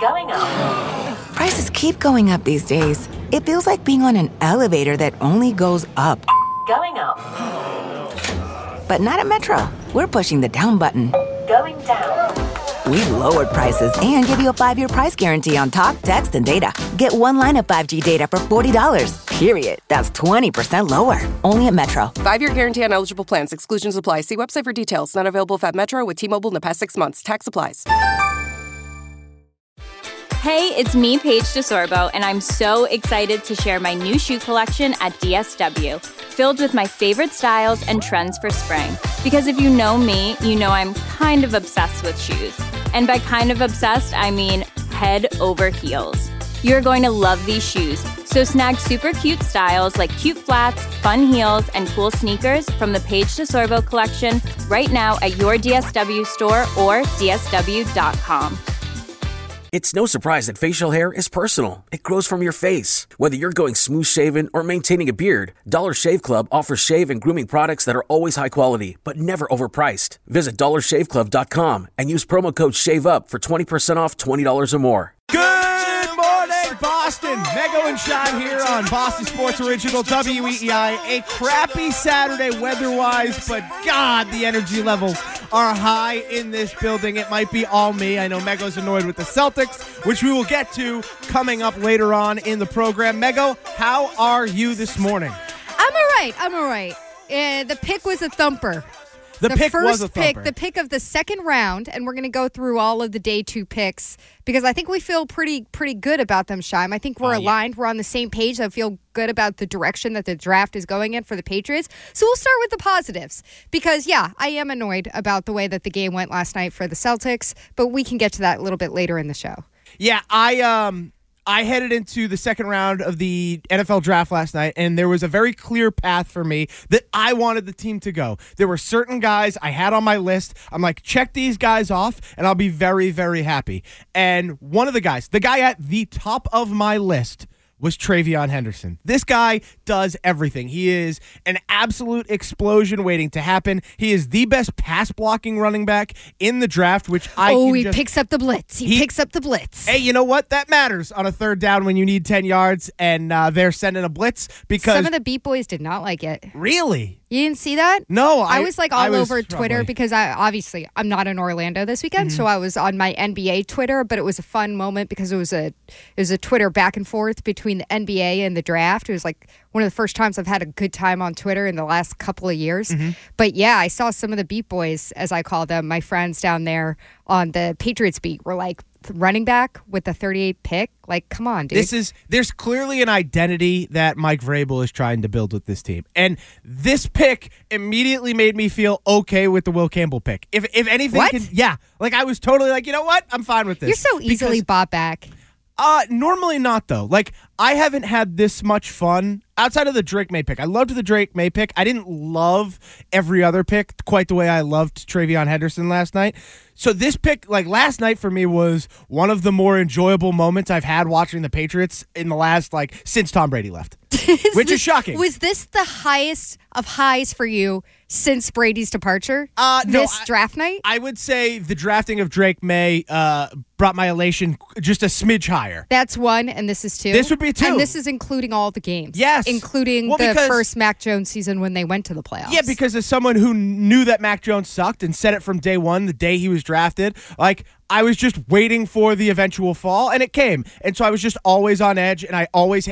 Going up. Prices keep going up these days. It feels like being on an elevator that only goes up. Going up. But not at Metro. We're pushing the down button. Going down. We've lowered prices and give you a 5-year price guarantee on talk, text, and data. Get one line of 5G data for $40, period. That's 20% lower. Only at Metro. 5-year guarantee on eligible plans. Exclusions apply. See website for details. Not available at Metro with T-Mobile in the past 6 months. Tax applies. Hey, it's me, Paige DeSorbo, and I'm so excited to share my new shoe collection at DSW, filled with my favorite styles and trends for spring. Because if you know me, you know I'm kind of obsessed with shoes. And by kind of obsessed, I mean head over heels. You're going to love these shoes. So snag super cute styles like cute flats, fun heels, and cool sneakers from the Paige DeSorbo collection right now at your DSW store or dsw.com. It's no surprise that facial hair is personal. It grows from your face. Whether you're going smooth shaven or maintaining a beard, Dollar Shave Club offers shave and grooming products that are always high quality, but never overpriced. Visit dollarshaveclub.com and use promo code SHAVEUP for 20% off $20 or more. Good morning, Boston. Mego and Sean here on Boston Sports Original WEEI. A crappy Saturday weather-wise, but God, the energy levels are high in this building. It might be all me. I know Mego's annoyed with the Celtics, which we will get to coming up later on in the program. Mego, how are you this morning? I'm all right. The pick was a thumper. The pick was a thumper. The pick of the second round, and we're going to go through all of the day 2 picks because I think we feel pretty good about them, Shime. I think we're aligned. We're on the same page. I feel good about the direction that the draft is going in for the Patriots. So we'll start with the positives because, I am annoyed about the way that the game went last night for the Celtics, but we can get to that a little bit later in the show. Yeah, I headed into the second round of the NFL draft last night, and there was a very clear path for me that I wanted the team to go. There were certain guys I had on my list. I'm like, check these guys off, and I'll be very, very happy. And one of the guys, the guy at the top of my list, was TreVeyon Henderson. This guy does everything. He is an absolute explosion waiting to happen. He is the best pass-blocking running back in the draft, which he picks up the blitz. He picks up the blitz. Hey, you know what? That matters on a third down when you need 10 yards and they're sending a blitz because... Some of the Beat Boys did not like it. Really? You didn't see that? No, I was all over Twitter probably. because I'm not in Orlando this weekend, so I was on my NBA Twitter, but it was a fun moment because it was a Twitter back and forth between the NBA and the draft. It was like one of the first times I've had a good time on Twitter in the last couple of years. But yeah, I saw some of the Beat Boys, as I call them, my friends down there on the Patriots beat were like, running back with the 38th pick? Like, come on, dude. There's clearly an identity that Mike Vrabel is trying to build with this team. And this pick immediately made me feel okay with the Will Campbell pick. If anything, like I was totally like, you know what? I'm fine with this. You're so easily bought back. Normally not, though. Like, I haven't had this much fun outside of the Drake May pick. I loved the Drake May pick. I didn't love every other pick quite the way I loved TreVeyon Henderson last night. So this pick, like last night for me, was one of the more enjoyable moments I've had watching the Patriots in the last, since Tom Brady left. Which is shocking. Was this the highest of highs for you since Brady's departure? Draft night? I would say the drafting of Drake May brought my elation just a smidge higher. That's one, and this is 2. This would be 2. And this is including all the games. Yes. Including the first Mac Jones season when they went to the playoffs. Yeah, because as someone who knew that Mac Jones sucked and said it from day one, the day he was drafted, I was just waiting for the eventual fall, and it came. And so I was just always on edge, and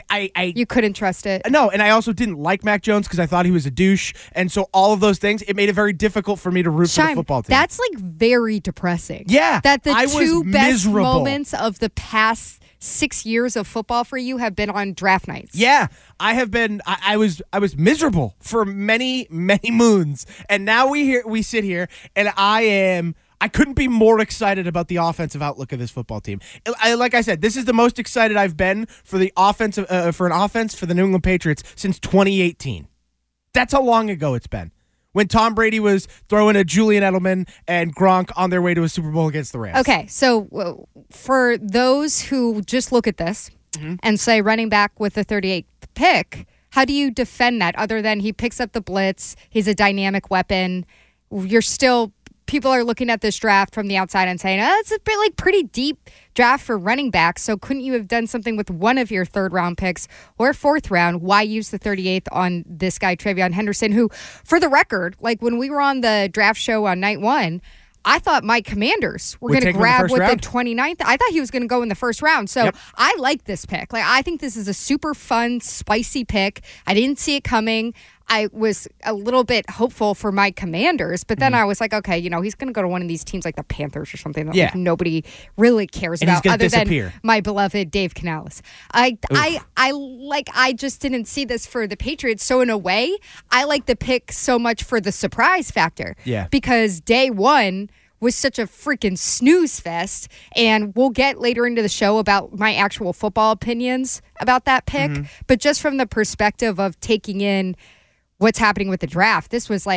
You couldn't trust it. No, and I also didn't like Mac Jones because I thought he was a douche. And so all of those things, it made it very difficult for me to root for the football team. That's very depressing. Yeah. That the two best miserable moments of the past 6 years of football for you have been on draft nights. Yeah, I have been. I was miserable for many, many moons, and now we sit here, and I couldn't be more excited about the offensive outlook of this football team. Like I said, this is the most excited I've been for the offensive for the New England Patriots since 2018. That's how long ago it's been. When Tom Brady was throwing a Julian Edelman and Gronk on their way to a Super Bowl against the Rams. Okay, so for those who just look at this and say running back with the 38th pick, how do you defend that other than he picks up the blitz, he's a dynamic weapon, you're still people are looking at this draft from the outside and saying, it's a bit like pretty deep draft for running backs. So couldn't you have done something with one of your third round picks or fourth round? Why use the 38th on this guy, TreVeyon Henderson, who, for the record, like when we were on the draft show on night one, I thought my Commanders were going to grab with the 29th. I thought he was going to go in the first round. So I like this pick. Like, I think this is a super fun, spicy pick. I didn't see it coming. I was a little bit hopeful for my Commanders, but then I was like, okay, he's going to go to one of these teams like the Panthers or something that like, nobody really cares about other than my beloved Dave Canales. I just didn't see this for the Patriots. So in a way, I like the pick so much for the surprise factor. Yeah. Because day one was such a freaking snooze fest, and we'll get later into the show about my actual football opinions about that pick, but just from the perspective of taking in what's happening with the draft, it was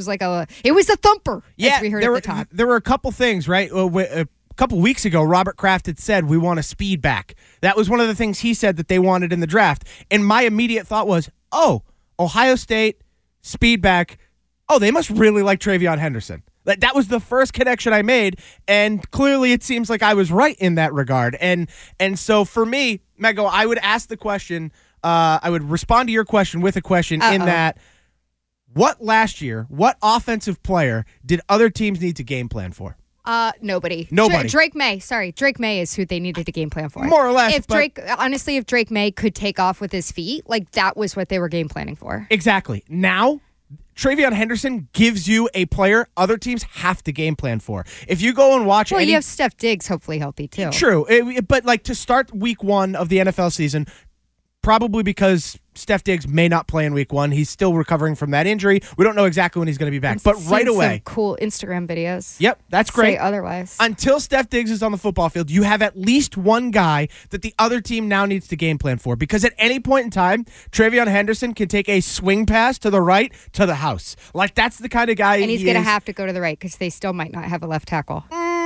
a thumper. Yeah, as we heard at the top. There were a couple things, right? A couple weeks ago, Robert Kraft had said we want a speed back. That was one of the things he said that they wanted in the draft, and my immediate thought was, Ohio State speed back. Oh, they must really like TreVeyon Henderson. That was the first connection I made, and clearly it seems like I was right in that regard. And so for me, Mego, I would ask the question. I would respond to your question with a question in that, what offensive player did other teams need to game plan for? Nobody. Drake May. Sorry. Drake May is who they needed to game plan for. More or less. If Drake May could take off with his feet, like that was what they were game planning for. Exactly. Now, TreVeyon Henderson gives you a player other teams have to game plan for. If you go and watch you have Steph Diggs hopefully healthy too. True. But like to start week one of the NFL season, probably because Steph Diggs may not play in week one. He's still recovering from that injury. We don't know exactly when he's going to be back. But right away. Some cool Instagram videos. Yep, that's great. Say otherwise. Until Steph Diggs is on the football field, you have at least one guy that the other team now needs to game plan for. Because at any point in time, TreVeyon Henderson can take a swing pass to the right to the house. Like, that's the kind of guy and he's going to have to go to the right because they still might not have a left tackle.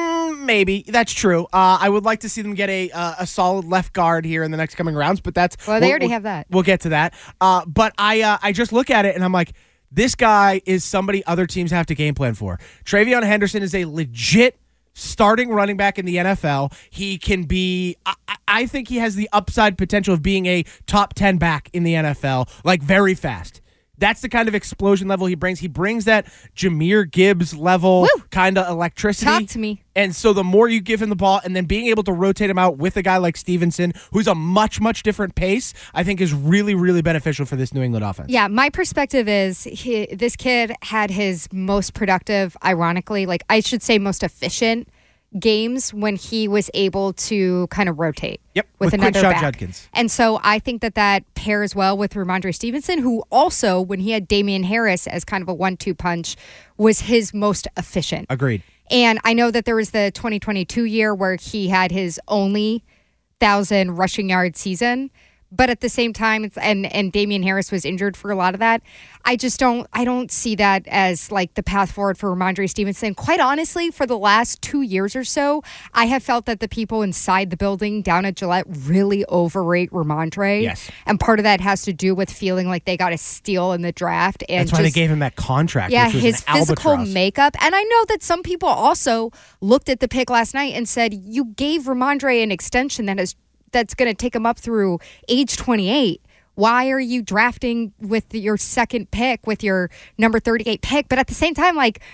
Maybe. That's true. I would like to see them get a solid left guard here in the next coming rounds, but that's... Well, they already have that. We'll get to that. But I just look at it and I'm like, this guy is somebody other teams have to game plan for. TreVeyon Henderson is a legit starting running back in the NFL. He can be... I think he has the upside potential of being a top 10 back in the NFL, like very fast. That's the kind of explosion level he brings. He brings that Jahmyr Gibbs level kind of electricity. Talk to me. And so the more you give him the ball and then being able to rotate him out with a guy like Stevenson, who's a much, much different pace, I think is really, really beneficial for this New England offense. Yeah, my perspective is this kid had his most productive, ironically, like I should say most efficient games when he was able to kind of rotate with another back. Judkins. And so I think that pairs well with Ramondre Stevenson, who also, when he had Damian Harris as kind of a 1-2 punch, was his most efficient. Agreed. And I know that there was the 2022 year where he had his only 1,000 rushing yard season. But at the same time, and Damian Harris was injured for a lot of that. I don't see that as like the path forward for Ramondre Stevenson. Quite honestly, for the last 2 years or so, I have felt that the people inside the building down at Gillette really overrate Ramondre. Yes. And part of that has to do with feeling like they got a steal in the draft. And that's why they gave him that contract. Yeah, which was his an physical albatross. makeup. And I know that some people also looked at the pick last night and said, you gave Ramondre an extension that's going to take him up through age 28. Why are you drafting with your second pick, with your number 38 pick? But at the same time, like,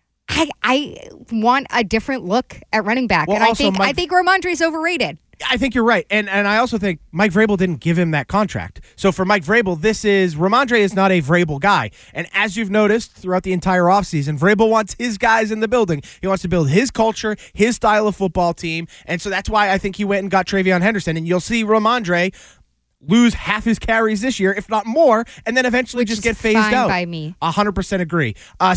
I want a different look at running back. Well, and I think Ramondre's overrated. I think you're right. And I also think Mike Vrabel didn't give him that contract. So for Mike Vrabel, Ramondre is not a Vrabel guy. And as you've noticed throughout the entire offseason, Vrabel wants his guys in the building. He wants to build his culture, his style of football team. And so that's why I think he went and got TreVeyon Henderson. And you'll see Ramondre lose half his carries this year, if not more, and then eventually just get phased fine out. By me. 100% agree.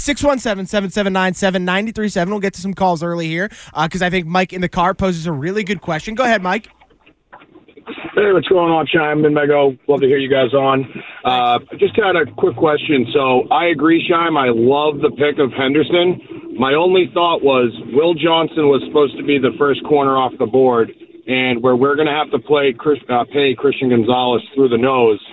617-779-7937. We'll get to some calls early here because I think Mike in the car poses a really good question. Go ahead, Mike. Hey, what's going on, Shime and Mego? Love to hear you guys on. Just had a quick question. So I agree, Shime. I love the pick of Henderson. My only thought was Will Johnson was supposed to be the first corner off the board, and where we're going to have to pay Christian Gonzalez through the nose.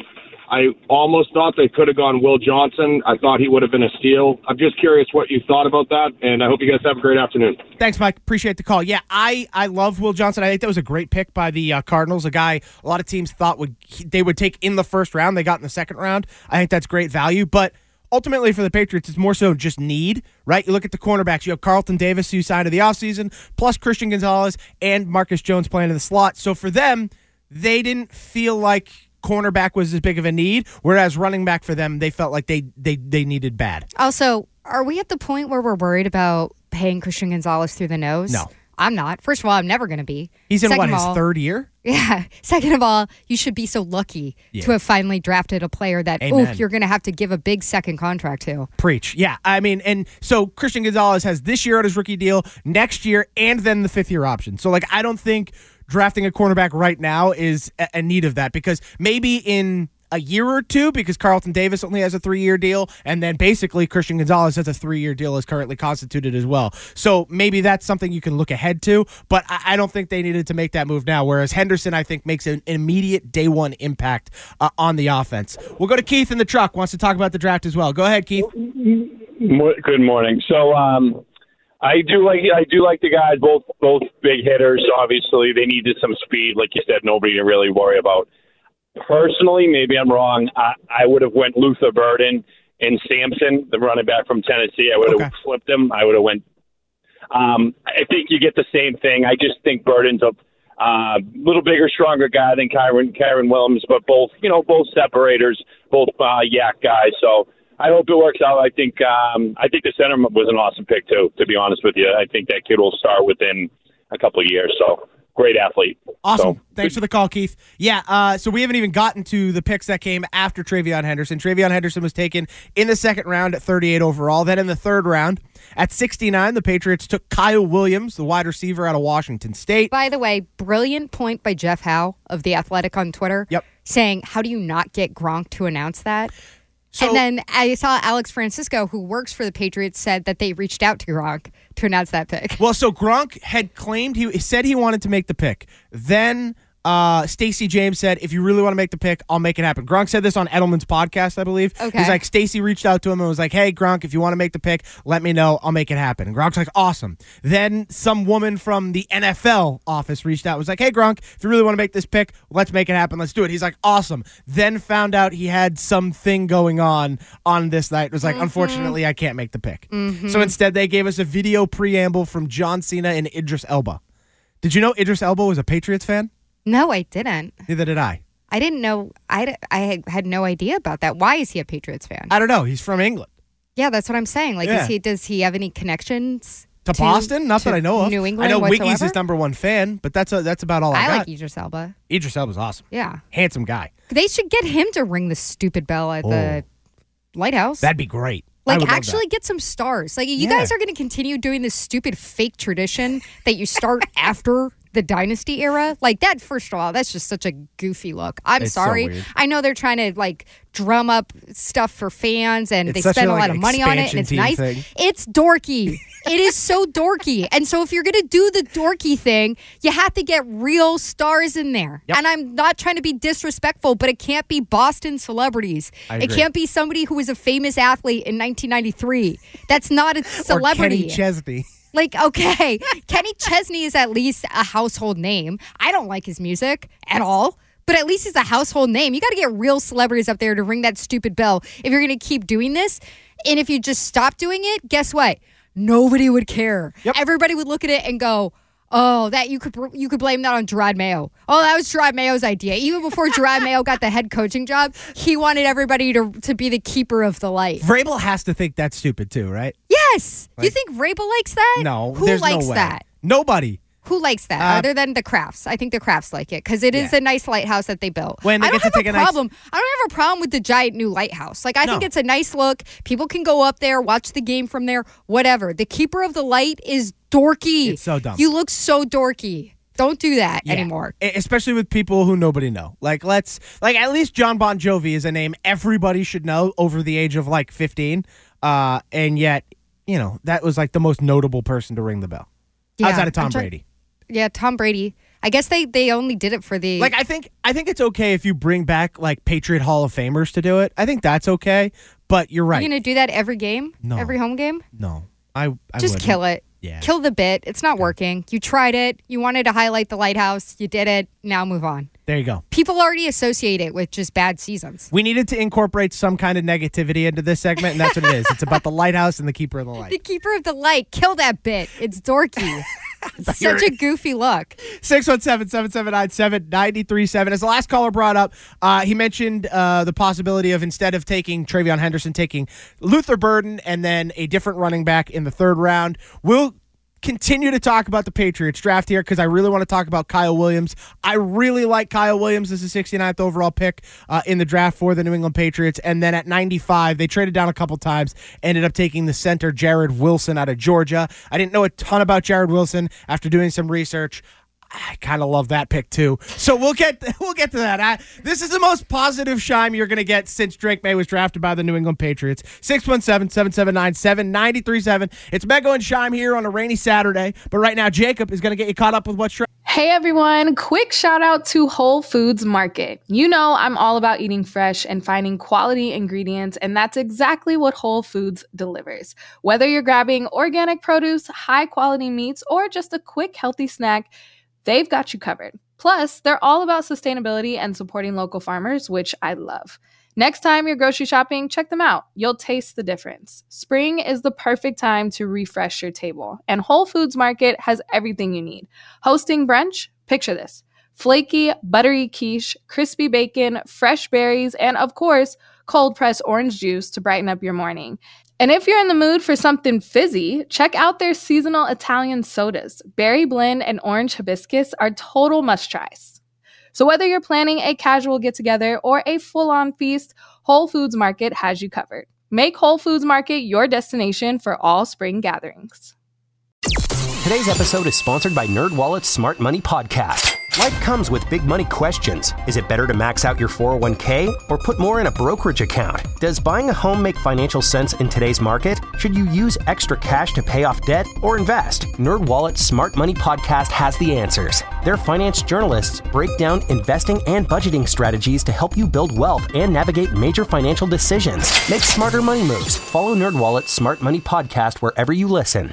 I almost thought they could have gone Will Johnson. I thought he would have been a steal. I'm just curious what you thought about that, and I hope you guys have a great afternoon. Thanks, Mike. Appreciate the call. Yeah, I love Will Johnson. I think that was a great pick by the Cardinals, a guy a lot of teams thought they would take in the first round. They got in the second round. I think that's great value, but ultimately for the Patriots, it's more so just need, right? You look at the cornerbacks. You have Carlton Davis, who signed in the offseason, plus Christian Gonzalez and Marcus Jones playing in the slot. So for them, they didn't feel like cornerback was as big of a need, whereas running back for them, they felt like they needed bad. Also, are we at the point where we're worried about paying Christian Gonzalez through the nose? No. I'm not. First of all, I'm never going to be. He's in, his third year? Yeah. Second of all, you should be so lucky to have finally drafted a player that, you're going to have to give a big second contract to. Preach. Yeah. I mean, and so Christian Gonzalez has this year on his rookie deal, next year, and then the fifth-year option. So, I don't think drafting a cornerback right now is a need of that, because maybe in a year or two, because Carlton Davis only has a 3-year deal, and then basically Christian Gonzalez has a 3-year deal as currently constituted as well. So maybe that's something you can look ahead to, but I don't think they needed to make that move now, whereas Henderson, I think, makes an immediate day one impact on the offense. We'll go to Keith in the truck, wants to talk about the draft as well. Go ahead, Keith. Good morning. So I do like the guys, both big hitters. Obviously, they needed some speed, like you said, nobody to really worry about. Personally, maybe I'm wrong. I would have went Luther Burden and Sampson, the running back from Tennessee. I would have flipped him. I would have went. I think you get the same thing. I just think Burden's a little bigger, stronger guy than Kyron Williams, but both separators, both yak guys. So I hope it works out. I think the center was an awesome pick too. To be honest with you, I think that kid will start within a couple of years. So. Great athlete. Awesome. So, thanks for the call, Keith. Yeah, so we haven't even gotten to the picks that came after TreVeyon Henderson. TreVeyon Henderson was taken in the second round at 38 overall. Then in the third round at 69, the Patriots took Kyle Williams, the wide receiver out of Washington State. By the way, brilliant point by Jeff Howe of The Athletic on Twitter. Yep. Saying, how do you not get Gronk to announce that? So, and then I saw Alex Francisco, who works for the Patriots, said that they reached out to Gronk to announce that pick. Well, so Gronk had claimed he said he wanted to make the pick. Then Stacey James said, if you really want to make the pick, I'll make it happen. Gronk said this on Edelman's podcast, I believe. Okay. He's like, Stacey reached out to him and was like, hey, Gronk, if you want to make the pick, let me know. I'll make it happen. And Gronk's like, awesome. Then some woman from the NFL office reached out and was like, hey, Gronk, if you really want to make this pick, let's make it happen. Let's do it. He's like, awesome. Then found out he had something going on this night. It was like, unfortunately, I can't make the pick. So instead, they gave us a video preamble from John Cena and Idris Elba. Did you know Idris Elba was a Patriots fan? No, I didn't. Neither did I. I didn't know. I had no idea about that. Why is he a Patriots fan? I don't know. He's from England. Yeah, that's what I'm saying. Like, Yeah. does he have any connections To Boston? Not that I know of. New England I know whatsoever? Wiggy's his number one fan, but that's about all I got. like Idris Elba. Idris Elba's awesome. Yeah. Handsome guy. They should get him to ring the stupid bell at the lighthouse. That'd be great. I Like, would love actually that. get some stars. Like, you guys are going to continue doing this stupid fake tradition that you start after the dynasty era. Like, that, first of all, that's just such a goofy look. I'm It's so sorry. weird. I know they're trying to, like, drum up stuff for fans, and It's they such spend a, a lot like, of money on it, and it's expansion nice. team thing. It's dorky. It is so dorky. And so if you're going to do the dorky thing, you have to get real stars in there. Yep. And I'm not trying to be disrespectful, but it can't be Boston celebrities. I It agree. can't be somebody who was a famous athlete in 1993. That's not a celebrity. Or Kenny Chesney. Like, okay, Kenny Chesney is at least a household name. I don't like his music at all, but at least he's a household name. You got to get real celebrities up there to ring that stupid bell if you're going to keep doing this. And if you just stop doing it, guess what? Nobody would care. Yep. Everybody would look at it and go, oh, that you could blame that on Gerard Mayo. Oh, that was Gerard Mayo's idea. Even before Gerard Mayo got the head coaching job, he wanted everybody to be the keeper of the light. Vrabel has to think that's stupid too, right? Yes. You Like- think Vrabel likes that? No, Who there's likes no way. that? Nobody. Who likes that other than the Crafts? I think the Crafts like it because it is Yeah. a nice lighthouse that they built. When they I don't get to have take a a nice- problem. I don't have a problem with the giant new lighthouse. Like, I think No. it's a nice look. People can go up there, watch the game from there, whatever. The keeper of the light is dorky. It's so dumb. You look so dorky. Don't do that Yeah. anymore. Especially with people who nobody know. Like, at least John Bon Jovi is a name everybody should know over the age of like 15. And yet, that was like the most notable person to ring the bell. Yeah, Outside of Tom I'm try- Brady. Yeah, Tom Brady. I guess they only did it for the Like, I think it's okay if you bring back like Patriot Hall of Famers to do it. I think that's okay. But you're right. You're gonna do that every game? No. Every home game? No, I just wouldn't. kill it. Yeah. Kill the bit. It's not working. You tried it. You wanted to highlight the lighthouse. You did it. Now move on. There you go. People already associate it with just bad seasons. We needed to incorporate some kind of negativity into this segment, and that's what it is. It's about the lighthouse and the keeper of the light. The keeper of the light. Kill that bit. It's dorky. It's such a goofy look. 617-779-7937. As the last caller brought up, he mentioned the possibility of, instead of taking TreVeyon Henderson, taking Luther Burden and then a different running back in the third round. We'll continue to talk about the Patriots draft here because I really want to talk about Kyle Williams. I really like Kyle Williams as the 69th overall pick in the draft for the New England Patriots. And then at 95, they traded down a couple times, ended up taking the center Jared Wilson out of Georgia. I didn't know a ton about Jared Wilson after doing some research. I kind of love that pick too. So we'll get to that. This is the most positive Shime you're going to get since Drake May was drafted by the New England Patriots. 617-779-7937. It's Mego and Shime here on a rainy Saturday. But right now, Jacob is going to get you caught up with what's trending. Hey everyone, quick shout out to Whole Foods Market. You know I'm all about eating fresh and finding quality ingredients, and that's exactly what Whole Foods delivers. Whether you're grabbing organic produce, high quality meats, or just a quick healthy snack, they've got you covered. Plus, they're all about sustainability and supporting local farmers, which I love. Next time you're grocery shopping, check them out. You'll taste the difference. Spring is the perfect time to refresh your table, and Whole Foods Market has everything you need. Hosting brunch? Picture this. Flaky, buttery quiche, crispy bacon, fresh berries, and of course, cold-pressed orange juice to brighten up your morning. And if you're in the mood for something fizzy, check out their seasonal Italian sodas. Berry blend and orange hibiscus are total must-tries. So whether you're planning a casual get-together or a full-on feast, Whole Foods Market has you covered. Make Whole Foods Market your destination for all spring gatherings. Today's episode is sponsored by NerdWallet's Smart Money Podcast. Life comes with big money questions. Is it better to max out your 401k or put more in a brokerage account? Does buying a home make financial sense in today's market? Should you use extra cash to pay off debt or invest? NerdWallet's Smart Money Podcast has the answers. Their finance journalists break down investing and budgeting strategies to help you build wealth and navigate major financial decisions. Make smarter money moves. Follow NerdWallet's Smart Money Podcast wherever you listen.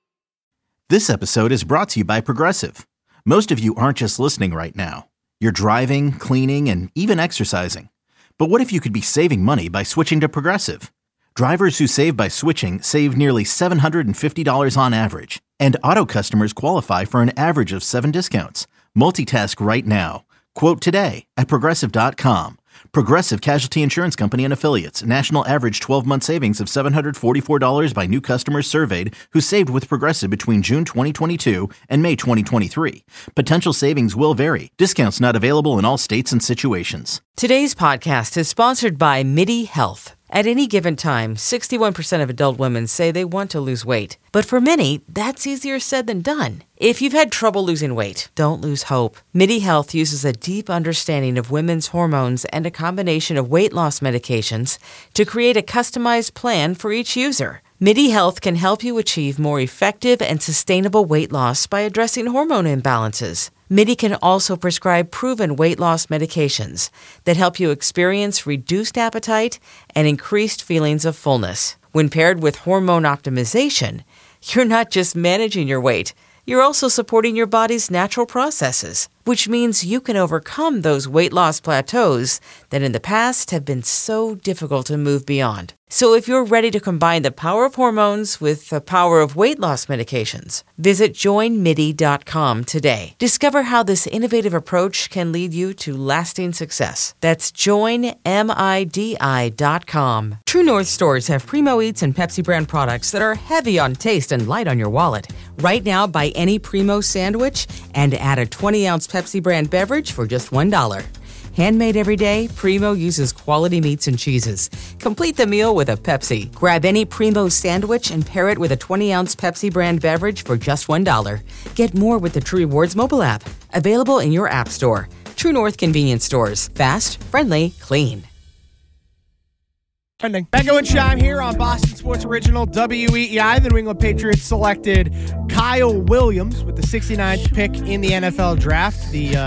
This episode is brought to you by Progressive. Most of you aren't just listening right now. You're driving, cleaning, and even exercising. But what if you could be saving money by switching to Progressive? Drivers who save by switching save nearly $750 on average. And auto customers qualify for an average of 7 discounts. Multitask right now. Quote today at Progressive.com. Progressive Casualty Insurance Company and Affiliates. National average 12-month savings of $744 by new customers surveyed who saved with Progressive between June 2022 and May 2023. Potential savings will vary. Discounts not available in all states and situations. Today's podcast is sponsored by MIDI Health. At any given time, 61% of adult women say they want to lose weight. But for many, that's easier said than done. If you've had trouble losing weight, don't lose hope. MIDI Health uses a deep understanding of women's hormones and a combination of weight loss medications to create a customized plan for each user. MIDI Health can help you achieve more effective and sustainable weight loss by addressing hormone imbalances. MIDI can also prescribe proven weight loss medications that help you experience reduced appetite and increased feelings of fullness. When paired with hormone optimization, you're not just managing your weight, you're also supporting your body's natural processes, which means you can overcome those weight loss plateaus that in the past have been so difficult to move beyond. So if you're ready to combine the power of hormones with the power of weight loss medications, visit joinmidi.com today. Discover how this innovative approach can lead you to lasting success. That's joinmidi.com. True North stores have Primo Eats and Pepsi brand products that are heavy on taste and light on your wallet. Right now, buy any Primo sandwich and add a 20-ounce Pepsi brand beverage for just $1. Handmade every day, Primo uses quality meats and cheeses. Complete the meal with a Pepsi. Grab any Primo sandwich and pair it with a 20-ounce Pepsi brand beverage for just $1. Get more with the True Rewards mobile app. Available in your app store. True North convenience stores. Fast, friendly, clean. Echo and Chime here on Boston Sports Original WEEI. The New England Patriots selected Kyle Williams with the 69th pick in the NFL draft.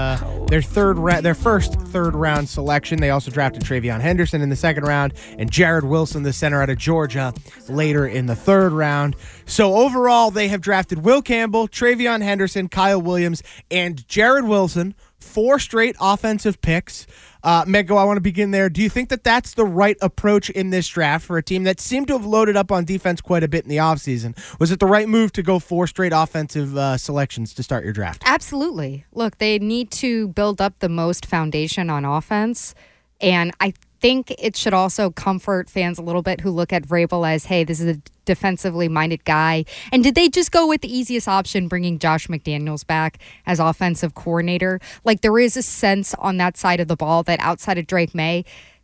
Their first third-round selection. They also drafted Travion Henderson in the second round and Jared Wilson, the center out of Georgia, later in the third round. So overall, they have drafted Will Campbell, Travion Henderson, Kyle Williams, and Jared Wilson. 4 straight offensive picks. Mego, I want to begin there. Do you think that that's the right approach in this draft for a team that seemed to have loaded up on defense quite a bit in the offseason? Was it the right move to go 4 straight offensive selections to start your draft? Absolutely. Look, they need to build up the most foundation on offense, and I think it should also comfort fans a little bit who look at Vrabel as, hey, this is a defensively minded guy. And did they just go with the easiest option, bringing Josh McDaniels back as offensive coordinator? Like, there is a sense on that side of the ball that outside of Drake May,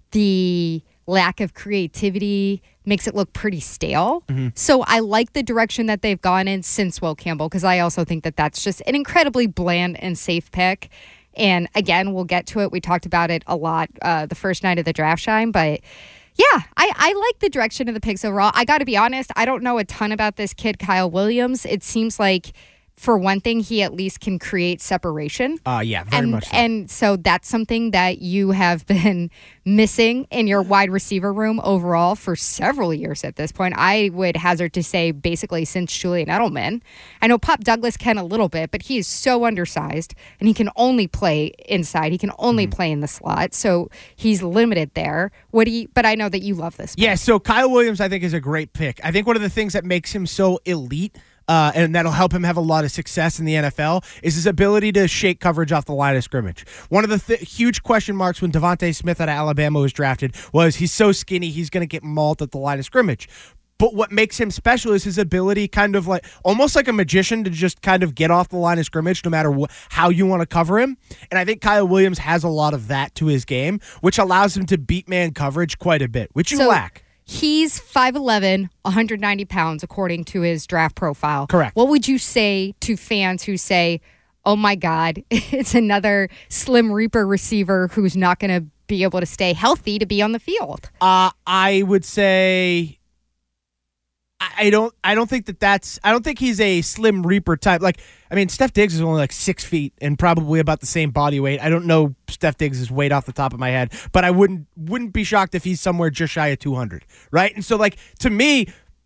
the lack of creativity makes it look pretty stale. Mm-hmm. So I like the direction that they've gone in since Will Campbell, because I also think that that's just an incredibly bland and safe pick. And again, we'll get to it. We talked about it a lot the first night of the draft, Shine. But yeah, I like the direction of the picks overall. I got to be honest, I don't know a ton about this kid, Kyle Williams. It seems like, for one thing, he at least can create separation. Yeah, very much so. And so that's something that you have been missing in your wide receiver room overall for several years at this point. I would hazard to say basically since Julian Edelman. I know Pop Douglas can a little bit, but he is so undersized, and he can only play inside. He can only play in the slot, so he's limited there. But I know that you love this pick. Yeah, so Kyle Williams, I think, is a great pick. I think one of the things that makes him so elite, and that'll help him have a lot of success in the NFL, is his ability to shake coverage off the line of scrimmage. One of the huge question marks when Devontae Smith out of Alabama was drafted was he's so skinny, he's going to get mauled at the line of scrimmage. But what makes him special is his ability, kind of like almost like a magician, to just kind of get off the line of scrimmage no matter how you want to cover him. And I think Kyle Williams has a lot of that to his game, which allows him to beat man coverage quite a bit, which you lack. He's 5'11", 190 pounds, according to his draft profile. Correct. What would you say to fans who say, oh my God, it's another Slim Reaper receiver who's not going to be able to stay healthy to be on the field? I would say I don't think he's a Slim Reaper type. Like, I mean, Steph Diggs is only like 6 feet and probably about the same body weight. I don't know Steph Diggs' weight off the top of my head, but I wouldn't be shocked if he's somewhere just shy of 200, right? And so, like, to me,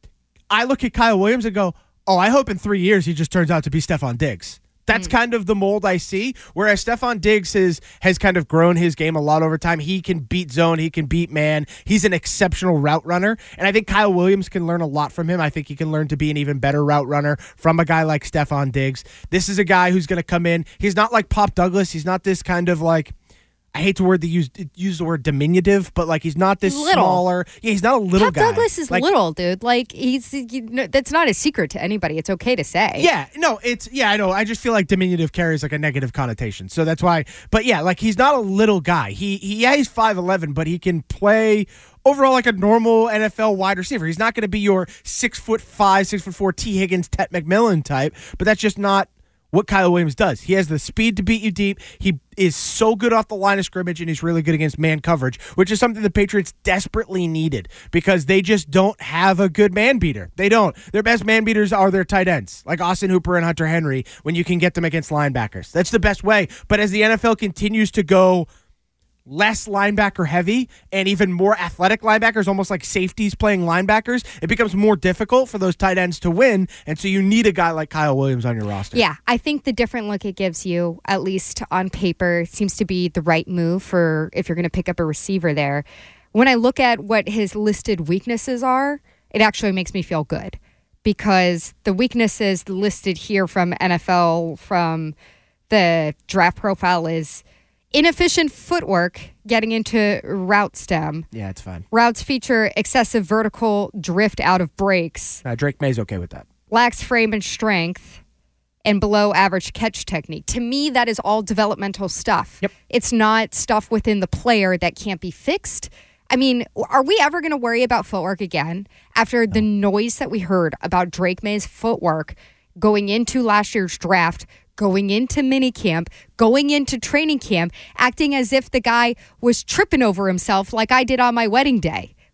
I look at Kyle Williams and go, oh, I hope in 3 years he just turns out to be Stephon Diggs. That's kind of the mold I see, whereas Stephon Diggs has kind of grown his game a lot over time. He can beat zone. He can beat man. He's an exceptional route runner, and I think Kyle Williams can learn a lot from him. I think he can learn to be an even better route runner from a guy like Stephon Diggs. This is a guy who's going to come in. He's not like Pop Douglas. He's not this kind of like, I hate to use the word diminutive, but like he's not this smaller. Yeah, he's not a little guy. Pop Douglas is like, little, dude. Like that's not a secret to anybody. It's okay to say. Yeah, no, I know. I just feel like diminutive carries like a negative connotation, so that's why. But yeah, like he's not a little guy. He's 5'11", but he can play overall like a normal NFL wide receiver. He's not going to be your 6'5", 6'4" T. Higgins, Tet McMillan type, but that's just not what Kyle Williams does. He has the speed to beat you deep. He is so good off the line of scrimmage, and he's really good against man coverage, which is something the Patriots desperately needed because they just don't have a good man beater. They don't. Their best man beaters are their tight ends, like Austin Hooper and Hunter Henry, when you can get them against linebackers. That's the best way. But as the NFL continues to go less linebacker heavy and even more athletic linebackers, almost like safeties playing linebackers, it becomes more difficult for those tight ends to win. And so you need a guy like Kyle Williams on your roster. Yeah, I think the different look it gives you, at least on paper, seems to be the right move for if you're going to pick up a receiver there. When I look at what his listed weaknesses are, it actually makes me feel good because the weaknesses listed here from NFL, from the draft profile, is inefficient footwork getting into route stem. Yeah, it's fine. Routes feature excessive vertical drift out of breaks. Drake May's okay with that. Lacks frame and strength and below average catch technique. To me, that is all developmental stuff. Yep. It's not stuff within the player that can't be fixed. I mean, are we ever going to worry about footwork again after the noise that we heard about Drake May's footwork going into last year's draft, going into minicamp, going into training camp, acting as if the guy was tripping over himself like I did on my wedding day?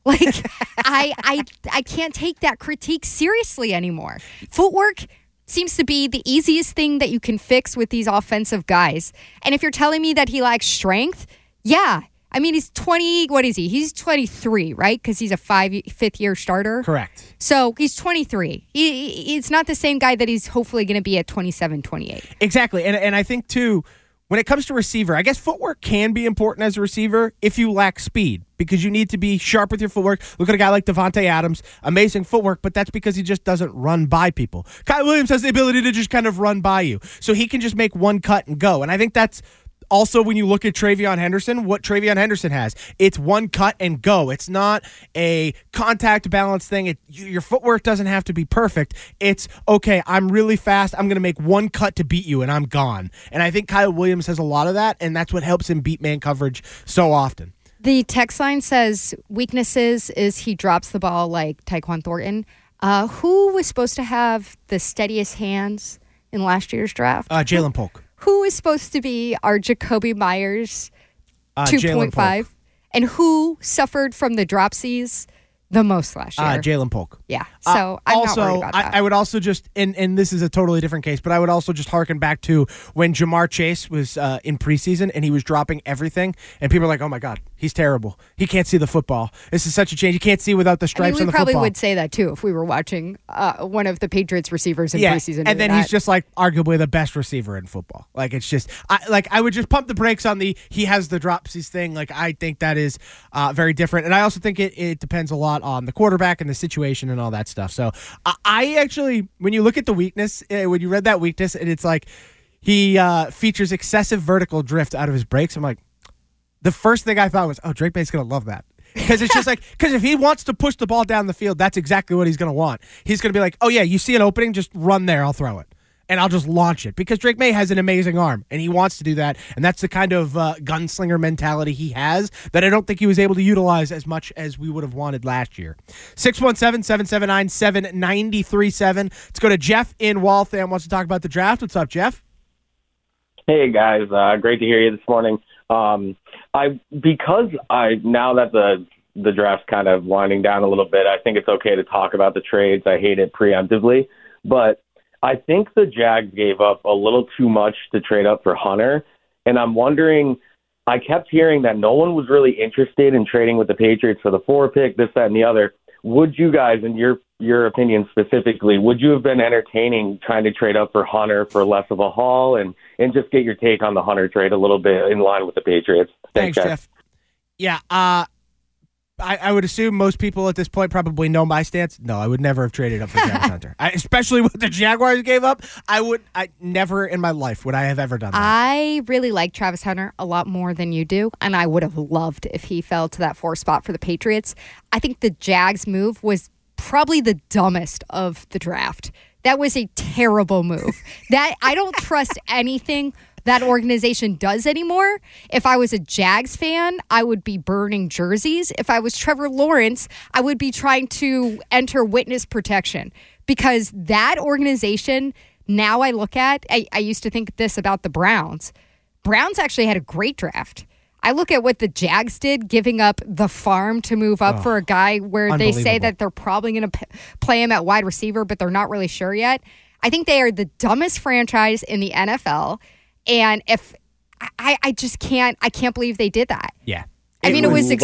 Like, I can't take that critique seriously anymore. Footwork seems to be the easiest thing that you can fix with these offensive guys. And if you're telling me that he lacks strength, yeah. I mean, he's 20, what is he? He's 23, right? Because he's a fifth-year starter. Correct. So he's 23. He's not the same guy that he's hopefully going to be at 27, 28. Exactly. And I think, too, when it comes to receiver, I guess footwork can be important as a receiver if you lack speed, because you need to be sharp with your footwork. Look at a guy like Devontae Adams, amazing footwork, but that's because he just doesn't run by people. Kyle Williams has the ability to just kind of run by you, so he can just make one cut and go. And I think that's also, when you look at TreVeyon Henderson, what TreVeyon Henderson has, it's one cut and go. It's not a contact balance thing. Your footwork doesn't have to be perfect. It's, okay, I'm really fast. I'm going to make one cut to beat you, and I'm gone. And I think Kyle Williams has a lot of that, and that's what helps him beat man coverage so often. The text line says weaknesses is he drops the ball like Tyquan Thornton. Who was supposed to have the steadiest hands in last year's draft? Jalen Polk. Who is supposed to be our Jacoby Myers 2.5? And who suffered from the dropsies the most last year? Jalen Polk. Yeah. So I'm not worried about that. I would also just, and this is a totally different case, but I would also just harken back to when Jamar Chase was in preseason and he was dropping everything, and people are like, oh my God, he's terrible. He can't see the football. This is such a change. You can't see without the stripes on the football. We probably would say that too if we were watching one of the Patriots receivers in preseason. And then he's just like arguably the best receiver in football. Like, it's just, I would just pump the brakes on he has the dropsies thing. Like, I think that is very different. And I also think it depends a lot on the quarterback and the situation and all that stuff. So I actually, when you look at the weakness, when you read that weakness, and it's like he features excessive vertical drift out of his breaks, I'm like, the first thing I thought was, oh, Drake May's going to love that. Because it's just like, because if he wants to push the ball down the field, that's exactly what he's going to want. He's going to be like, oh yeah, you see an opening, just run there, I'll throw it. And I'll just launch it, because Drake May has an amazing arm, and he wants to do that. And that's the kind of gunslinger mentality he has that I don't think he was able to utilize as much as we would have wanted last year. 617-779-7937. Let's go to Jeff in Waltham. Wants to talk about the draft. What's up, Jeff? Hey, guys. Great to hear you this morning. Now that the draft's kind of winding down a little bit, I think it's okay to talk about the trades. I hate it preemptively, but I think the Jags gave up a little too much to trade up for Hunter, and I'm wondering, I kept hearing that no one was really interested in trading with the Patriots for the 4 pick, this, that, and the other. Would you guys, in your opinion specifically, would you have been entertaining trying to trade up for Hunter for less of a haul and just get your take on the Hunter trade a little bit in line with the Patriots? Thanks, Jeff. Yeah, I would assume most people at this point probably know my stance. No, I would never have traded up for Travis Hunter. Especially what the Jaguars gave up. I never in my life would I have ever done that. I really like Travis Hunter a lot more than you do, and I would have loved if he fell to that 4 spot for the Patriots. I think the Jags move was probably the dumbest of the draft. That was a terrible move. That I don't trust anything that organization does anymore. If I was a Jags fan, I would be burning jerseys. If I was Trevor Lawrence, I would be trying to enter witness protection, because that organization, now I look at, I used to think this about the Browns. Browns actually had a great draft. I look at what the Jags did, giving up the farm to move up for a guy where they say that they're probably going to play him at wide receiver, but they're not really sure yet. I think they are the dumbest franchise in the NFL. And if I just can't believe they did that. Yeah. I mean, it was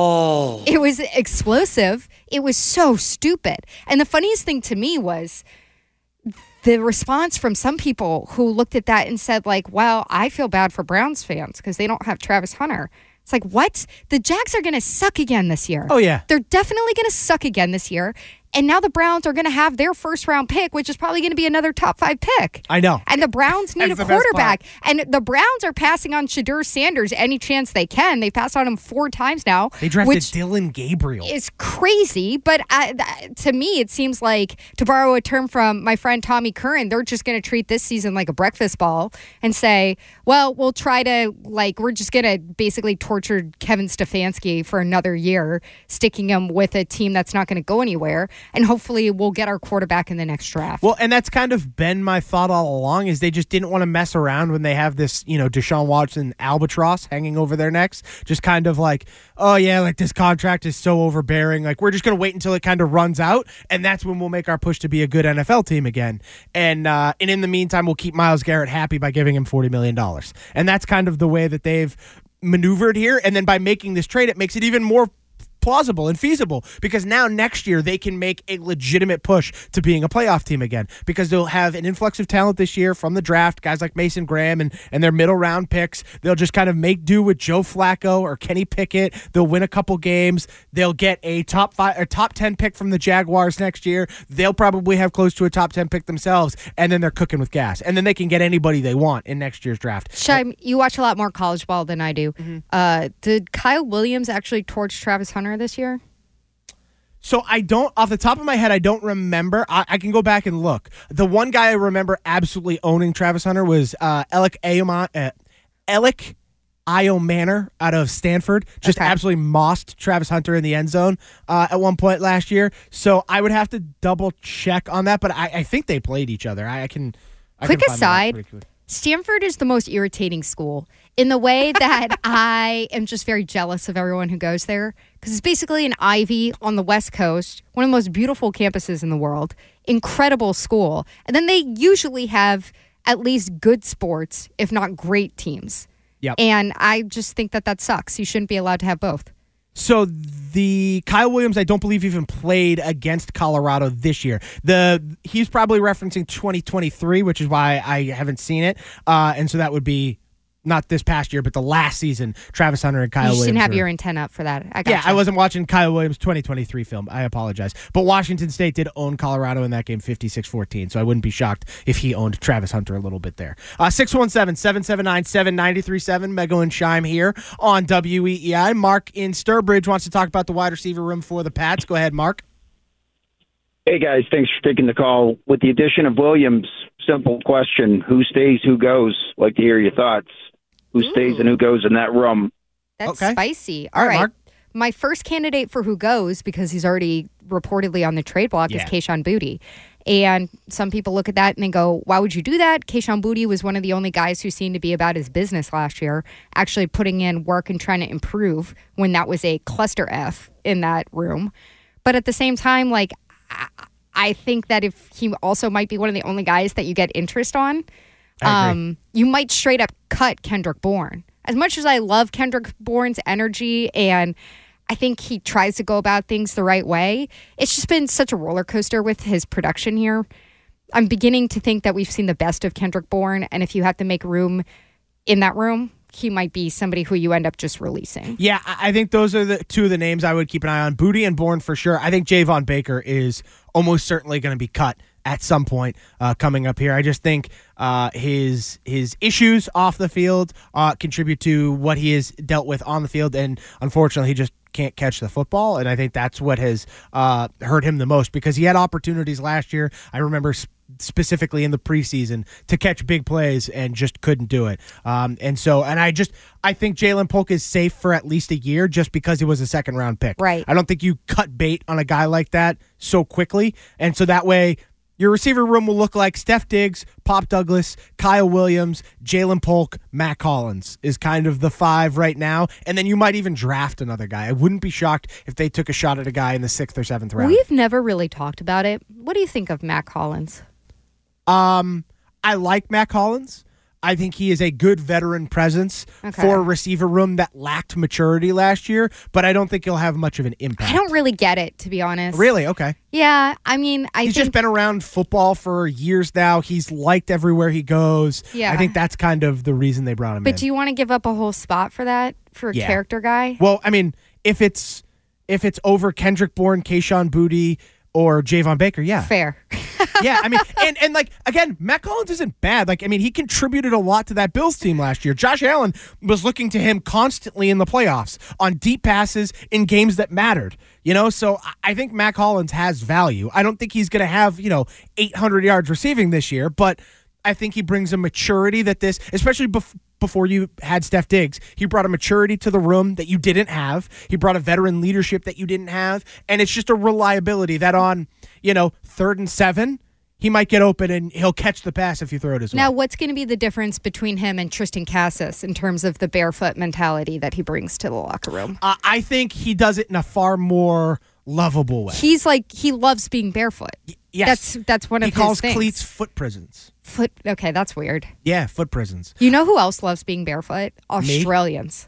explosive. It was so stupid. And the funniest thing to me was the response from some people who looked at that and said, like, wow, I feel bad for Browns fans because they don't have Travis Hunter. It's like, what? The Jags are going to suck again this year. Oh, yeah. They're definitely going to suck again this year. And now the Browns are going to have their first-round pick, which is probably going to be another top-5 pick. I know. And the Browns need a quarterback. And the Browns are passing on Shadur Sanders any chance they can. They've passed on him 4 times now. They drafted Dylan Gabriel. It's crazy. But to me, it seems like, to borrow a term from my friend Tommy Curran, they're just going to treat this season like a breakfast ball and say, well, we'll try to, we're just going to basically torture Kevin Stefanski for another year, sticking him with a team that's not going to go anywhere. and hopefully we'll get our quarterback in the next draft. Well, and that's kind of been my thought all along, is they just didn't want to mess around when they have this, Deshaun Watson albatross hanging over their necks. Just kind of like, oh yeah, like this contract is so overbearing. Like we're just going to wait until it kind of runs out, and that's when we'll make our push to be a good NFL team again. And in the meantime, we'll keep Myles Garrett happy by giving him $40 million. And that's kind of the way that they've maneuvered here. And then by making this trade, it makes it even more plausible and feasible, because now next year they can make a legitimate push to being a playoff team again, because they'll have an influx of talent this year from the draft, guys like Mason Graham and their middle round picks. They'll just kind of make do with Joe Flacco or Kenny Pickett. They'll win a couple games. They'll get a top 10 pick from the Jaguars next year. They'll probably have close to a top 10 pick themselves, and then they're cooking with gas, and then they can get anybody they want in next year's draft. Shime, you watch a lot more college ball than I do. Did Kyle Williams actually torch Travis Hunter this year? So I don't, off the top of my head, I don't remember. I can go back and look. The one guy I remember absolutely owning Travis Hunter was Alec Iomanner out of Stanford. Just absolutely mossed Travis Hunter in the end zone at one point last year. So I would have to double check on that, but I think they played each other. Quick aside, Stanford is the most irritating school in the way that I am just very jealous of everyone who goes there, because it's basically an Ivy on the West Coast, one of the most beautiful campuses in the world, incredible school. And then they usually have at least good sports, if not great teams. Yep. And I just think that sucks. You shouldn't be allowed to have both. So the Kyle Williams, I don't believe even played against Colorado this year. He's probably referencing 2023, which is why I haven't seen it. And so that would be not this past year, but the last season, Travis Hunter and Kyle Williams. You didn't have your antenna up for that. I wasn't watching Kyle Williams' 2023 film. I apologize. But Washington State did own Colorado in that game 56-14, so I wouldn't be shocked if he owned Travis Hunter a little bit there. 617-779-7937, Mego and Shime here on WEEI. Mark in Sturbridge wants to talk about the wide receiver room for the Pats. Go ahead, Mark. Hey, guys. Thanks for taking the call. With the addition of Williams, simple question. Who stays, who goes? Like to hear your thoughts. Who stays and who goes in that room? That's spicy. All right. Mark. My first candidate for who goes, because he's already reportedly on the trade block, is Kayshon Boutte. And some people look at that and they go, why would you do that? Kayshon Boutte was one of the only guys who seemed to be about his business last year, actually putting in work and trying to improve when that was a cluster F in that room. But at the same time, like, I think that if he also might be one of the only guys that you get interest on, you might straight up cut Kendrick Bourne. As much as I love Kendrick Bourne's energy and I think he tries to go about things the right way, it's just been such a roller coaster with his production here. I'm beginning to think that we've seen the best of Kendrick Bourne, and if you have to make room in that room, he might be somebody who you end up just releasing. Yeah, I think those are the two of the names I would keep an eye on. Boutte and Bourne for sure. I think Javon Baker is almost certainly going to be cut at some point coming up here. I just think his issues off the field contribute to what he has dealt with on the field, and unfortunately he just can't catch the football, and I think that's what has hurt him the most, because he had opportunities last year. I remember specifically in the preseason to catch big plays and just couldn't do it. I think Jalen Polk is safe for at least a year just because he was a second round pick. Right. I don't think you cut bait on a guy like that so quickly. And so that way your receiver room will look like Steph Diggs, Pop Douglas, Kyle Williams, Jalen Polk, Matt Collins is kind of the five right now. And then you might even draft another guy. I wouldn't be shocked if they took a shot at a guy in the 6th or 7th round. We've never really talked about it. What do you think of Matt Collins? I like Matt Collins. I think he is a good veteran presence for a receiver room that lacked maturity last year, but I don't think he'll have much of an impact. I don't really get it, to be honest. Really? Okay. Yeah, I mean, He's just been around football for years now. He's liked everywhere he goes. Yeah. I think that's kind of the reason they brought him in. But do you want to give up a whole spot for that, for a character guy? Well, I mean, if it's over Kendrick Bourne, Kayshon Boutte, or Javon Baker, yeah. Fair. Yeah, I mean, and like, again, Matt Collins isn't bad. Like, I mean, he contributed a lot to that Bills team last year. Josh Allen was looking to him constantly in the playoffs on deep passes in games that mattered, so I think Matt Collins has value. I don't think he's going to have, 800 yards receiving this year, but I think he brings a maturity that especially before you had Steph Diggs, he brought a maturity to the room that you didn't have. He brought a veteran leadership that you didn't have. And it's just a reliability that on, 3rd and 7, he might get open and he'll catch the pass if you throw it his way. Now, what's going to be the difference between him and Tristan Cassis in terms of the barefoot mentality that he brings to the locker room? I think he does it in a far more lovable way. He loves being barefoot. Yes. That's one of his things. He calls cleats foot prisons. Okay, that's weird. Yeah, foot prisons. You know who else loves being barefoot? Australians.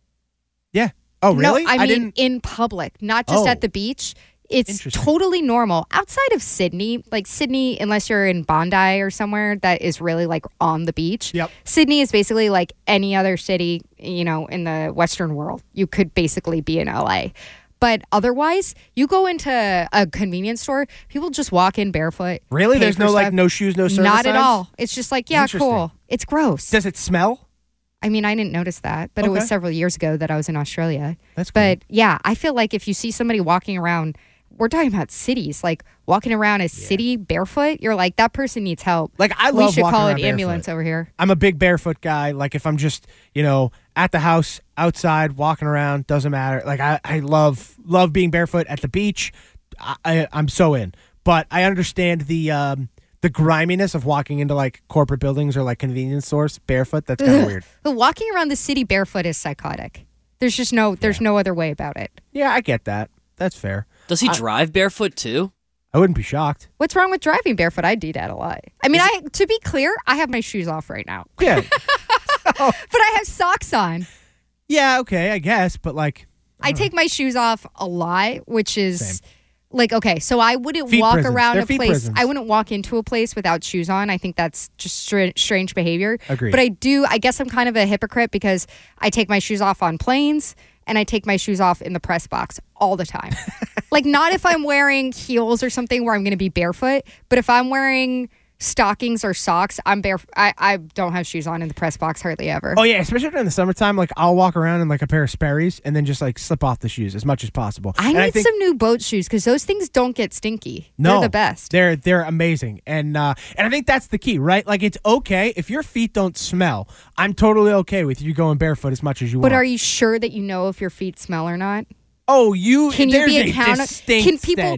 Yeah. Oh, really? No, I mean in public, not just at the beach. It's totally normal. Outside of Sydney, like Sydney, unless you're in Bondi or somewhere that is really like on the beach. Yep. Sydney is basically like any other city, in the Western world. You could basically be in LA. But otherwise, you go into a convenience store, people just walk in barefoot. Really? There's no no shoes, no service Not at signs? all. It's just like, yeah, cool. It's gross. Does it smell? I mean, I didn't notice that, but it was several years ago that I was in Australia. That's cool. But yeah, I feel like if you see somebody walking around, we're talking about cities, like walking around a city barefoot, you're like, that person needs help. Like, I love We should walking call around an ambulance barefoot. over here. I'm a big barefoot guy. Like, if I'm just, at the house, outside, walking around, doesn't matter. Like, I love being barefoot at the beach. I'm so in. But I understand the griminess of walking into, like, corporate buildings or, like, convenience stores barefoot. That's kind of weird. But walking around the city barefoot is psychotic. There's just there's no other way about it. Yeah, I get that. That's fair. Does he drive barefoot too? I wouldn't be shocked. What's wrong with driving barefoot? I do that a lot. I mean, to be clear, I have my shoes off right now. Yeah. But I have socks on. Yeah, okay, I guess. But, like, I take my shoes off a lot, which is like, okay, so I wouldn't Feet walk prisons. around They're a feet place. prisons. I wouldn't walk into a place without shoes on. I think that's just strange behavior. Agreed. But I guess I'm kind of a hypocrite because I take my shoes off on planes and I take my shoes off in the press box all the time. Like, not if I'm wearing heels or something where I'm going to be barefoot, but if I'm wearing stockings or socks, I'm barefoot. I don't have shoes on in the press box hardly ever. Oh, yeah, especially during the summertime. Like, I'll walk around in, like, a pair of Sperry's and then just, like, slip off the shoes as much as possible. I need some new boat shoes because those things don't get stinky. No, They're the best. They're amazing. And I think that's the key, right? Like, it's okay. If your feet don't smell, I'm totally okay with you going barefoot as much as you want. But are you sure that you know if your feet smell or not? Oh, can you be accountable? Can people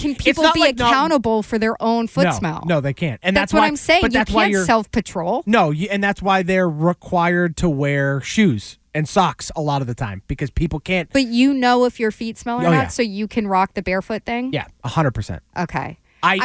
be accountable for their own foot smell? No, they can't. And that's why, what I'm saying. But You that's why can't self-patrol. No, and that's why they're required to wear shoes and socks a lot of the time because people can't. But you know if your feet smell or Oh, not, yeah. so you can rock the barefoot thing? Yeah, 100%. Okay. I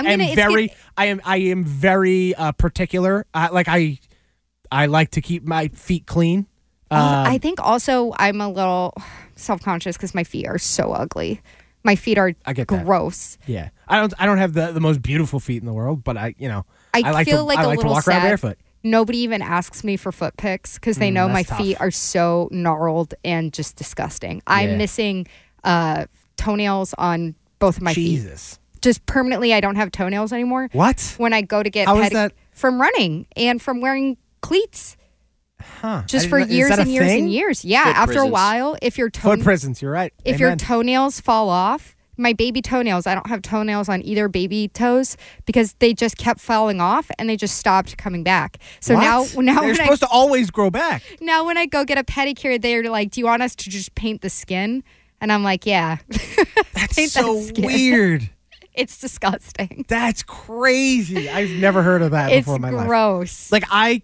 am very particular. I like to keep my feet clean. I think also I'm a little self-conscious because my feet are so ugly. My feet are gross. Yeah, I don't have the most beautiful feet in the world, but I like feel to, like I a like little to walk around sad. barefoot. Nobody even asks me for foot pics because they know my that's feet tough. are so gnarled and just disgusting. I'm missing toenails on both of my feet. Jesus. Just permanently, I don't have toenails anymore. What? When I go to get How is that? from running and from wearing cleats. Huh. Just for years and years and years. Yeah, Foot after prisons. a while, if your Foot prisons, you're right. if your Amen. toenails fall off, my baby toenails, I don't have toenails on either baby toes because they just kept falling off and they just stopped coming back. So What? now They're when supposed to always grow back. now when I go get a pedicure, they're like, "Do you want us to just paint the skin?" And I'm like, "Yeah." That's Paint so that skin. weird. It's disgusting. That's crazy. I've never heard of that It's before in my life. gross. Like I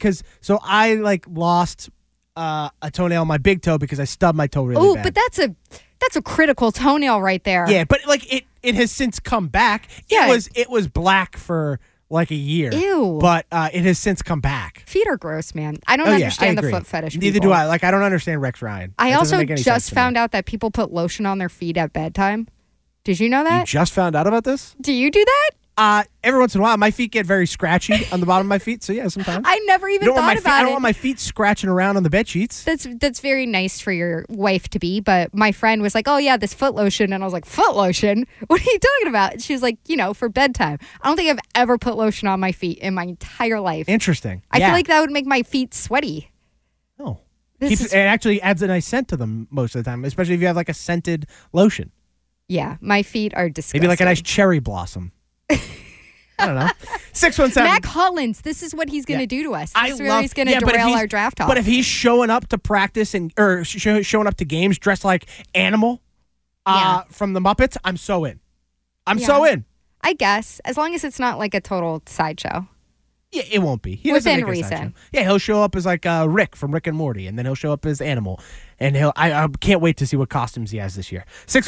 lost a toenail on my big toe because I stubbed my toe really Oh, bad. but that's a critical toenail right there. Yeah, but like it has since come back. Yeah. It was black for like a year. Ew. But it has since come back. Feet are gross, man. I don't Oh, yeah, understand I the agree. foot fetish. Neither people. do I. Like I don't understand Rex Ryan. I That doesn't also make any sense just to me. found out that people put lotion on their feet at bedtime. Did you know You that? just found out about this? Do you do that? Every once in a while, my feet get very scratchy on the bottom of my feet. So yeah, sometimes. I never even thought I about don't it. want my feet scratching around on the bed sheets. That's very nice for your wife to be, but my friend was like, "Oh yeah, this foot lotion," and I was like, "Foot lotion? What are you talking about?" And she was like, for bedtime. I don't think I've ever put lotion on my feet in my entire life. Interesting. I Yeah. feel like that would make my feet sweaty. Oh. This It actually adds a nice scent to them most of the time, especially if you have like a scented lotion. Yeah, my feet are disgusting. Maybe like a nice cherry blossom. I don't know. 617. Mac Hollins, this is what he's going to do to us. This is where he's going to but if derail he's- our draft talk. But if he's showing up to practice or showing up to games dressed like Animal from the Muppets, I'm so in. I'm so in. I guess, as long as it's not like a total sideshow. Yeah, it won't be. He doesn't Within make a reason. sideshow. Yeah, he'll show up as like Rick from Rick and Morty, and then he'll show up as Animal. And I can't wait to see what costumes he has this year.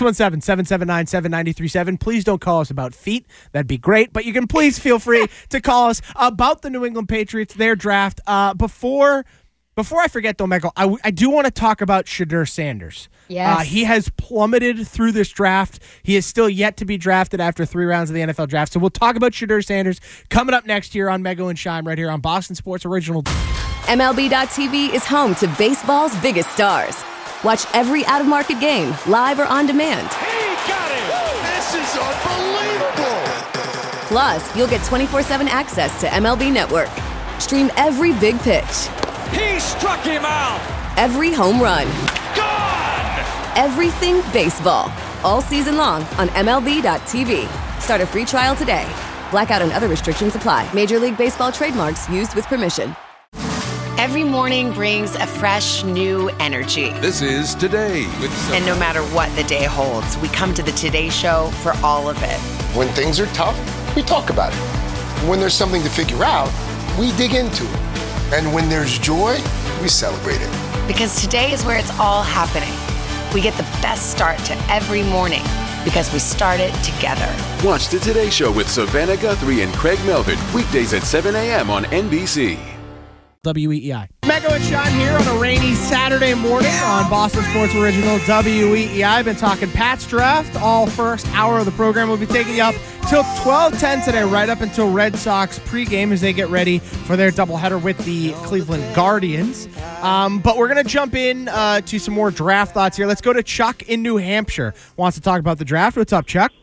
617-779-7937. Please don't call us about feet. That'd be great. But you can please feel free to call us about the New England Patriots, their draft. Before I forget, though, Michael, I do want to talk about Shedeur Sanders. Yes. He has plummeted through this draft. He is still yet to be drafted after 3 rounds of the NFL draft. So we'll talk about Shedeur Sanders coming up next year on Mego and Shime right here on Boston Sports Original. MLB.tv is home to baseball's biggest stars. Watch every out-of-market game, live or on demand. This is unbelievable. Plus, you'll get 24/7 access to MLB Network. Stream every big pitch, He struck him out. every home run, Gone. everything baseball, all season long on MLB.tv. Start a free trial today. Blackout and other restrictions apply. Major League Baseball trademarks used with permission. Every morning brings a fresh, new energy. This is Today with And no matter what the day holds, we come to the Today Show for all of it. When things are tough, we talk about it. When there's something to figure out, we dig into it. And when there's joy, we celebrate it. Because today is where it's all happening. We get the best start to every morning because we start it together. Watch the Today Show with Savannah Guthrie and Craig Melvin, weekdays at 7 a.m. on NBC. WEEI. Mego and Sean here on a rainy Saturday morning on Boston Sports Original WEEI. I've been talking Pats draft all first hour of the program. We'll be taking you up till 12:10 today, right up until Red Sox pregame as they get ready for their doubleheader with the Cleveland Guardians. But we're going to jump in to some more draft thoughts here. Let's go to Chuck in New Hampshire. Wants to talk about the draft. What's up, Chuck?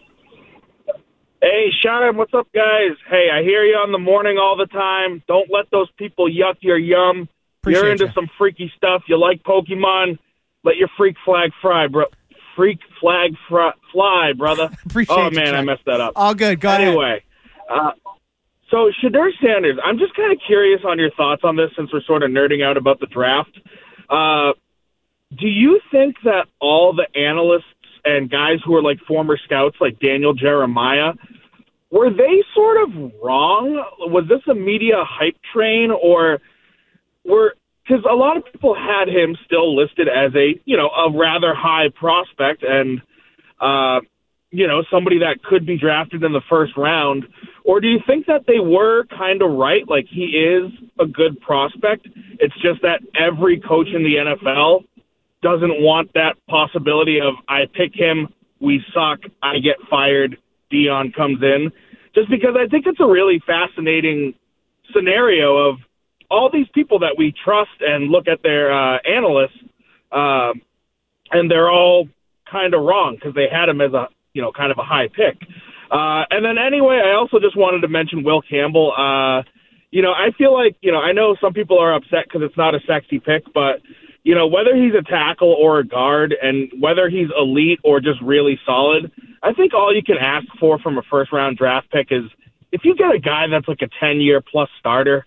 Hey, Sean, what's up, guys? Hey, I hear you on the morning all the time. Don't let those people yuck your yum. You're into some freaky stuff. You like Pokemon. Let your freak flag fly, bro. Fly, brother. Appreciate oh, you, man, Chuck. I messed that up. All good. Go ahead. Anyway, so Shedeur Sanders, I'm just kind of curious on your thoughts on this since we're sort of nerding out about the draft. Do you think that all the analysts and guys who are like former scouts like Daniel Jeremiah, were they sort of wrong? Was this a media hype train, or because a lot of people had him still listed as a rather high prospect and somebody that could be drafted in the first round, or do you think that they were kind of right? Like, he is a good prospect. It's just that every coach in the NFL doesn't want that possibility of I pick him, we suck, I get fired, Dion comes in. Just because I think it's a really fascinating scenario of all these people that we trust and look at their analysts, and they're all kind of wrong because they had him as a kind of a high pick. And then anyway, I also just wanted to mention Will Campbell. I feel like I know some people are upset because it's not a sexy pick, but whether he's a tackle or a guard and whether he's elite or just really solid, I think all you can ask for from a first-round draft pick is if you get a guy that's like a 10-year-plus starter,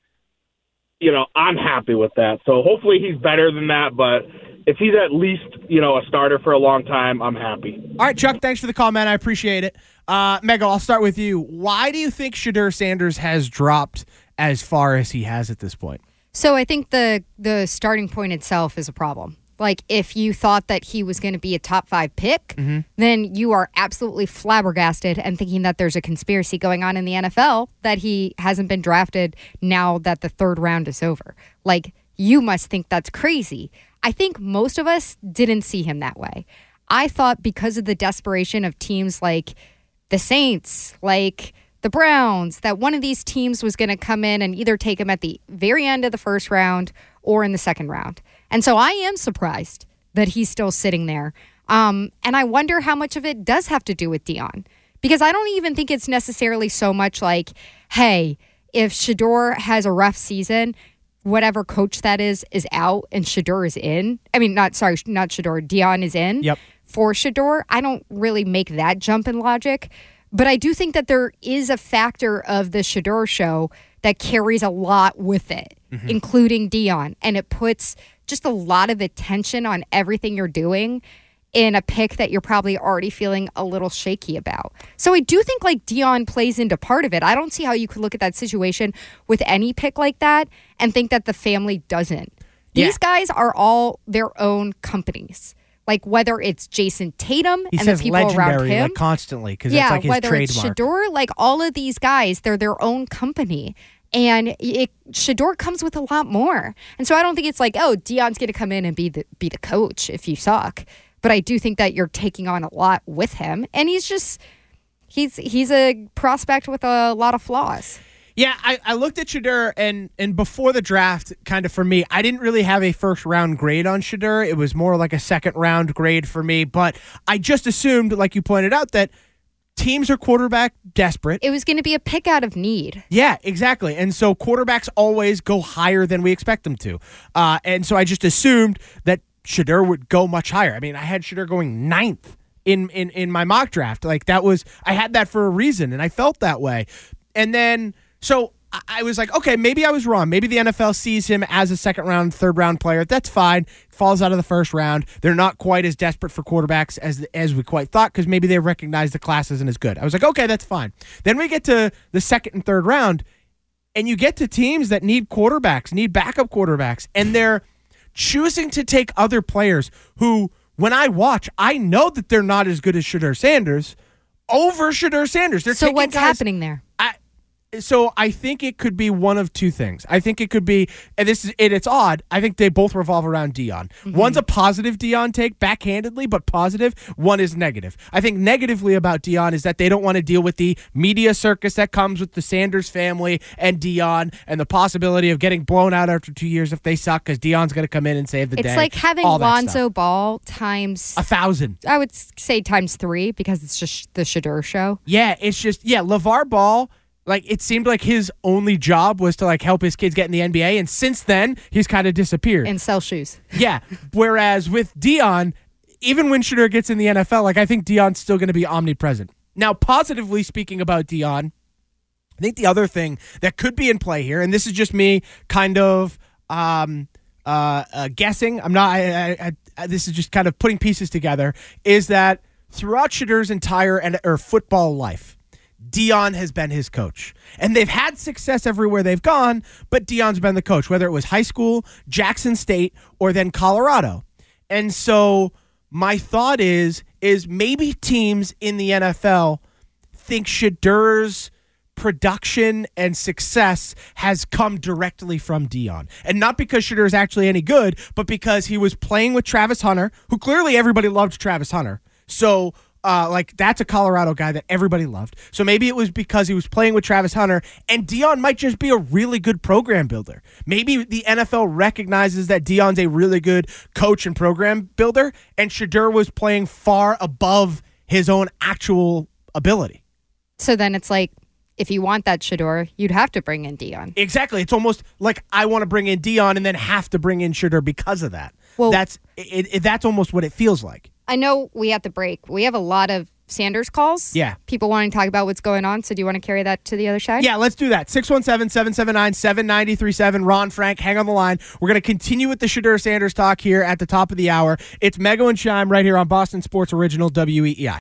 I'm happy with that. So hopefully he's better than that, but if he's at least, a starter for a long time, I'm happy. All right, Chuck, thanks for the call, man. I appreciate it. Mego, I'll start with you. Why do you think Shedeur Sanders has dropped as far as he has at this point? So I think the starting point itself is a problem. Like, if you thought that he was going to be a top 5 pick, then you are absolutely flabbergasted and thinking that there's a conspiracy going on in the NFL that he hasn't been drafted now that the third round is over. Like, you must think that's crazy. I think most of us didn't see him that way. I thought because of the desperation of teams like the Saints, like the Browns, that one of these teams was going to come in and either take him at the very end of the first round or in the second round. And so I am surprised that he's still sitting there. And I wonder how much of it does have to do with Dion. Because I don't even think it's necessarily so much like, hey, if Shedeur has a rough season, whatever coach that is out and Shedeur is in. I mean, not Shedeur, Dion is in. Yep. For Shedeur. I don't really make that jump in logic. But I do think that there is a factor of the Shedeur show that carries a lot with it, including Deion. And it puts just a lot of attention on everything you're doing in a pick that you're probably already feeling a little shaky about. So I do think like Deion plays into part of it. I don't see how you could look at that situation with any pick like that and think that the family doesn't. These guys are all their own companies. Like whether it's Jason Tatum He and says the people legendary, around him. like constantly, because it's like his whether trademark. it's Shedeur, like all of these guys, they're their own company. And Shedeur comes with a lot more. And so I don't think it's like, oh, Deion's going to come in and be the coach if you suck. But I do think that you're taking on a lot with him. And he's a prospect with a lot of flaws. Yeah, I looked at Shedeur, and before the draft, kind of for me, I didn't really have a first-round grade on Shedeur. It was more like a second-round grade for me. But I just assumed, like you pointed out, that teams are quarterback desperate. It was going to be a pick out of need. Yeah, exactly. And so quarterbacks always go higher than we expect them to. And so I just assumed that Shedeur would go much higher. I mean, I had Shedeur going 9th in my mock draft. Like I had that for a reason, and I felt that way. And then, so I was like, okay, maybe I was wrong. Maybe the NFL sees him as a second-round, third-round player. That's fine. Falls out of the first round. They're not quite as desperate for quarterbacks as we quite thought because maybe they recognize the class isn't as good. I was like, okay, that's fine. Then we get to the second and third round, and you get to teams that need quarterbacks, need backup quarterbacks, and they're choosing to take other players who, when I watch, I know that they're not as good as Shedeur Sanders over Shedeur Sanders. So what's happening there? So I think it could be one of two things. I think it could be, and it's odd, I think they both revolve around Deion. Mm-hmm. One's a positive Deion take, backhandedly, but positive. One is negative. I think negatively about Deion is that they don't want to deal with the media circus that comes with the Sanders family and Deion and the possibility of getting blown out after 2 years if they suck because Deion's going to come in and save the day. It's like having Lonzo Ball times 1,000. I would say times 3 because it's just the Shedeur show. Yeah, it's just, LeVar Ball. Like, it seemed like his only job was to, like, help his kids get in the NBA, and since then, he's kind of disappeared. And sell shoes. Yeah, whereas with Deion, even when Shedeur gets in the NFL, like, I think Deion's still going to be omnipresent. Now, positively speaking about Deion, I think the other thing that could be in play here, and this is just me kind of guessing, this is just kind of putting pieces together, is that throughout Shedeur's entire football life, Deion has been his coach. And they've had success everywhere they've gone, but Deion's been the coach, whether it was high school, Jackson State, or then Colorado. And so my thought is maybe teams in the NFL think Shedeur's production and success has come directly from Deion. And not because Shedeur is actually any good, but because he was playing with Travis Hunter, who clearly everybody loved Travis Hunter. So that's a Colorado guy that everybody loved. So maybe it was because he was playing with Travis Hunter, and Deion might just be a really good program builder. Maybe the NFL recognizes that Deion's a really good coach and program builder, and Shedeur was playing far above his own actual ability. So then it's like, if you want that Shedeur, you'd have to bring in Deion. Exactly. It's almost like I want to bring in Deion and then have to bring in Shedeur because of that. Well, that's almost what it feels like. I know we have to break. We have a lot of Sanders calls. Yeah. People wanting to talk about what's going on. So do you want to carry that to the other side? Yeah, let's do that. 617-779-7937. Ron, Frank, hang on the line. We're going to continue with the Shedeur Sanders talk here at the top of the hour. It's Mego and Shime right here on Boston Sports Original WEEI.